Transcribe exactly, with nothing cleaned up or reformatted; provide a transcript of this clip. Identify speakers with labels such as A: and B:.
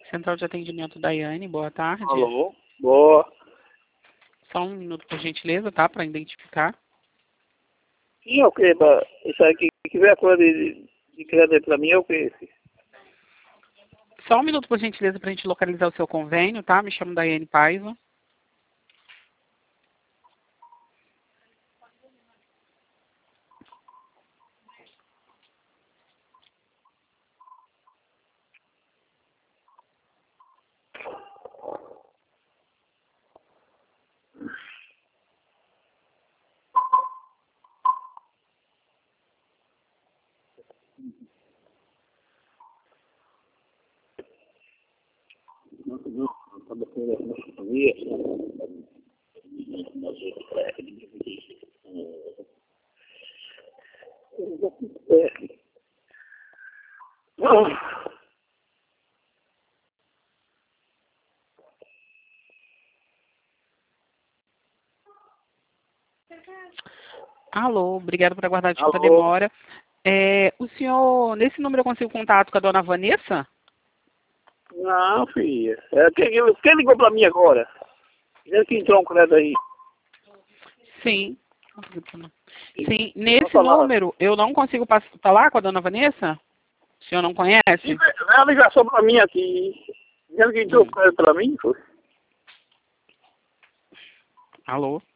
A: Central de atendimento Daiane, boa tarde.
B: Alô? Boa.
A: Só um minuto, por gentileza, tá? Para identificar.
B: E é o que? Pra... Isso aí que, que vem a coisa de, de crédito pra mim é o que esse?
A: Só um minuto, por gentileza, para a gente localizar o seu convênio, tá? Me chamo Daiane Paiva.
B: Não, não, quando eu fui na companhia,
A: Alô, obrigado por aguardar, desculpa a
B: alô?
A: demora. É, o senhor, nesse número eu consigo contato com a dona Vanessa?
B: Não, filha. É, quem, quem ligou pra mim agora? Dizendo que entrou um crédito aí.
A: Sim. Sim, nesse
B: falar.
A: número eu não consigo pass- falar com a dona Vanessa? O senhor não conhece?
B: É uma ligação pra mim aqui. Dizendo que entrou um crédito pra mim, foi.
A: Alô?